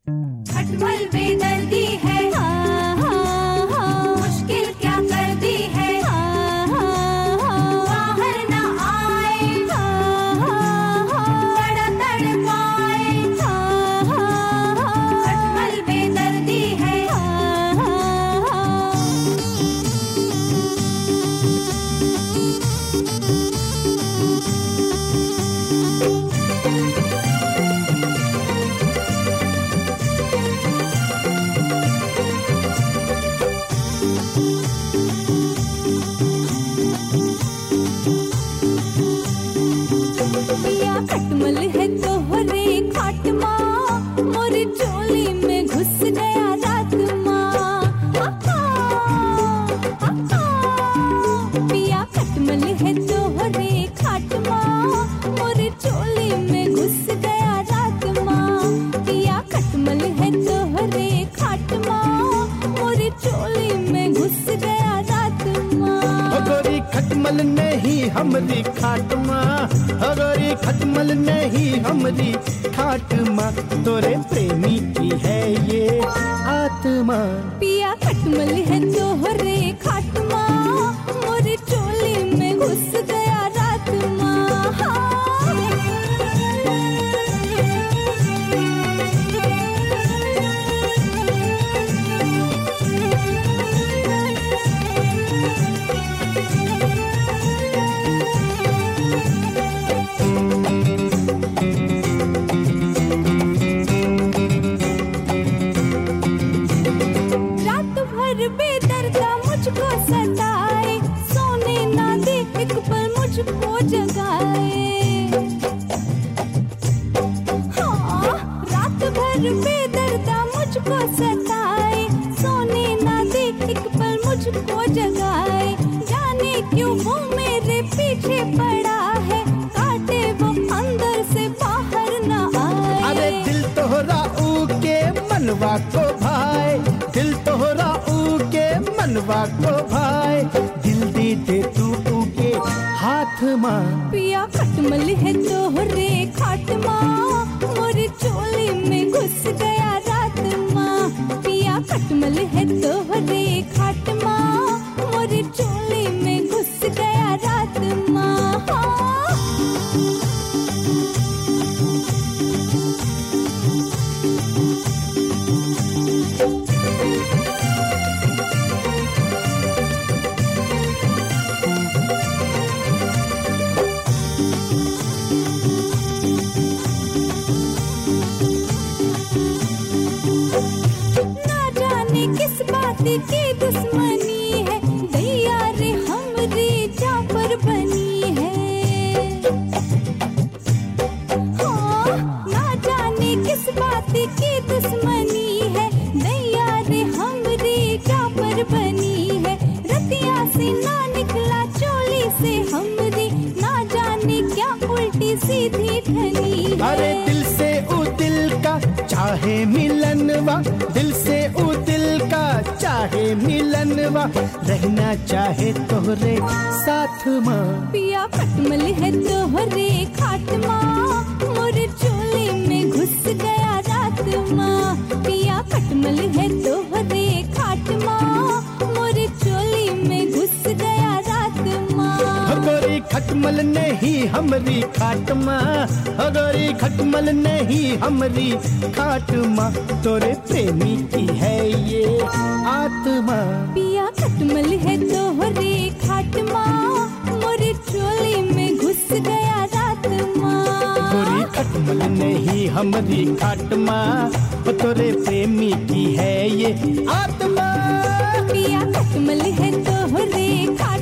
खटमल बेदर्दी है, मुश्किल क्या कर दी है, बाहर ना आए, बड़ा तड़पाए, खटमल बेदर्दी है। खटमल है तोहरे खाटमा, मोरी चोली में घुस गया रात माँ। पिया खटमल है तोहरे खाटमा, मोरी चोली में घुस गया रात माँ। पिया खटमल है तोहरे खाटमा, मोरी चोली में घुस गया रात माँ। गोरी खटमल नहीं हमरी खाटमा, गोरी खटमल नहीं हमरी खाटमा, तोरे प्रेमी की है ये आत्मा। पिया खटमल है तोहरे खाटमा, मोरी चोली में घुस गया रात माँ। बेदर्दा मुझको सताए, सोने ना दे एक पल मुझको जगाए। हाँ, रात भर बेदर्दा मुझको सताए, सोने ना दे एक पल मुझको जगाए। जाने क्यों वो मेरे पीछे पड़ा है, काटे वो अंदर से बाहर ना आए। अरे दिल तोहरा ऊके मनवा को भाई, दिल तोहरा ऊके मनवा को भाई, दिल दे दे तू ऊके हाथ माँ। पिया खटमल है तोहरे खाटमा, मोरी चोली में घुस गया रात माँ। पिया खटमल है तोहरे खाटमा, मोरी चोली में घुस गया रात माँ। किस बात की दुश्मनी है, दैया रे हमरी जा पर बनी है। हाँ, ना जाने किस बात की दुश्मनी है, दैया रे हमरी जा पर बनी है। रतिया से ना निकला चोली से हमरी, ना जाने क्या उल्टी सीधी ठनी है। अरे दिल से उ दिल का चाहे मिलनवा, दिल से उ दिल का चाहे मिलनवा, रहना चाहे तोहरे साथ माँ। पिया खटमल है तोहरे खाटमा, मोरे चोली में घुस गया रात माँ। पिया खटमल है तोहरे खाटमा, मोरे चोली में घुस गया रात माँ। गोरी खटमल नहीं हमरी खाटमा, गोरी खटमल नहीं हमरी खाटमा, तोरे प्रेमी की है ये आत्मा। पिया खटमल है तोहरे खाटमा, मोरे चोली में घुस गया रात माँ। गोरी खटमल नहीं हमरी खाटमा, तोरे प्रेमी की है ये आत्मा। पिया खटमल है तोहरे खाटमा,